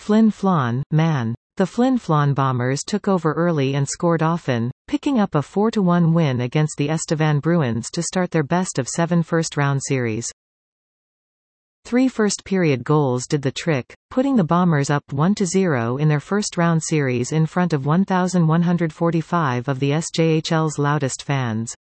Flin Flon, man. The Flin Flon Bombers took over early and scored often, picking up a 4-1 win against the Estevan Bruins to start their best-of-7 first-round series. 3 first-period goals did the trick, putting the Bombers up 1-0 in their first-round series in front of 1,145 of the SJHL's loudest fans.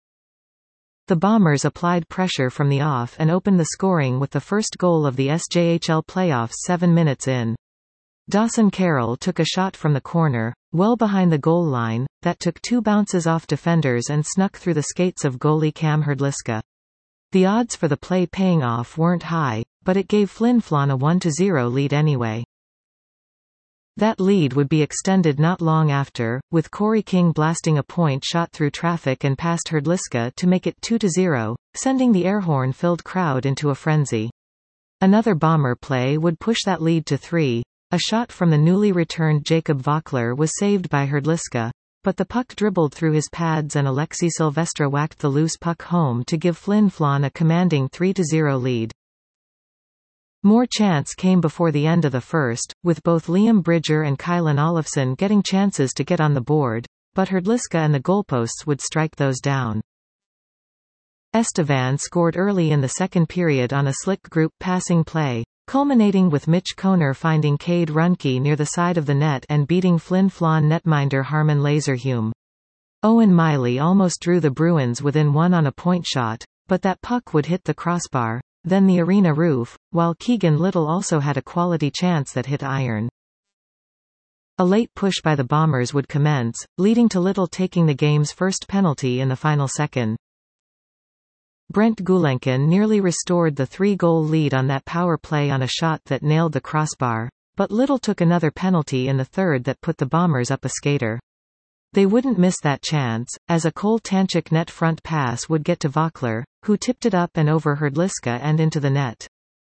The Bombers applied pressure from the off and opened the scoring with the first goal of the SJHL playoffs 7 minutes in. Dawson Carroll took a shot from the corner, well behind the goal line, that took 2 bounces off defenders and snuck through the skates of goalie Cam Hrdlicka. The odds for the play paying off weren't high, but it gave Flin Flon a 1-0 lead anyway. That lead would be extended not long after, with Corey King blasting a point shot through traffic and past Hrdlicka to make it 2-0, sending the airhorn-filled crowd into a frenzy. Another Bomber play would push that lead to 3. A shot from the newly returned Jacob Vockler was saved by Hrdlicka, but the puck dribbled through his pads and Alexi Silvestre whacked the loose puck home to give Flin Flon a commanding 3-0 lead. More chance came before the end of the first, with both Liam Bridger and Kylan Olofsson getting chances to get on the board, but Hrdlicka and the goalposts would strike those down. Estevan scored early in the second period on a slick group passing play, culminating with Mitch Koner finding Cade Runke near the side of the net and beating Flin Flon netminder Harman Laserhume. Owen Miley almost drew the Bruins within 1 on a point shot, but that puck would hit the crossbar, then the arena roof, while Keegan Little also had a quality chance that hit iron. A late push by the Bombers would commence, leading to Little taking the game's first penalty in the final second. Brent Gulenkin nearly restored the 3-goal lead on that power play on a shot that nailed the crossbar, but Little took another penalty in the third that put the Bombers up a skater. They wouldn't miss that chance, as a Cole Tanchik net front pass would get to Vockler, who tipped it up and over Hrdlicka and into the net.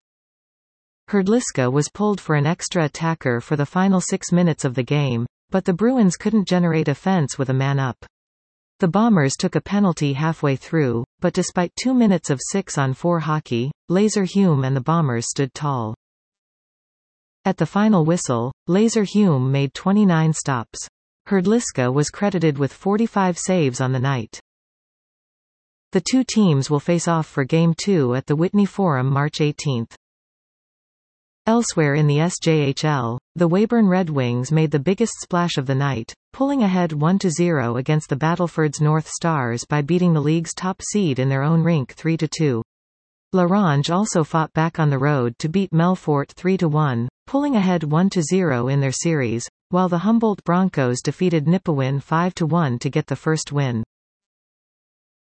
Hrdlicka was pulled for an extra attacker for the final 6 minutes of the game, but the Bruins couldn't generate offense with a man up. The Bombers took a penalty halfway through, but despite 2 minutes of 6-on-4 hockey, Laserhume and the Bombers stood tall. At the final whistle, Laserhume made 29 stops. Hrdlicka was credited with 45 saves on the night. The two teams will face off for Game 2 at the Whitney Forum March 18. Elsewhere in the SJHL, the Weyburn Red Wings made the biggest splash of the night, pulling ahead 1-0 against the Battleford's North Stars by beating the league's top seed in their own rink 3-2. L'Orange also fought back on the road to beat Melfort 3-1, pulling ahead 1-0 in their series, while the Humboldt Broncos defeated Nipawin 5-1 to get the first win.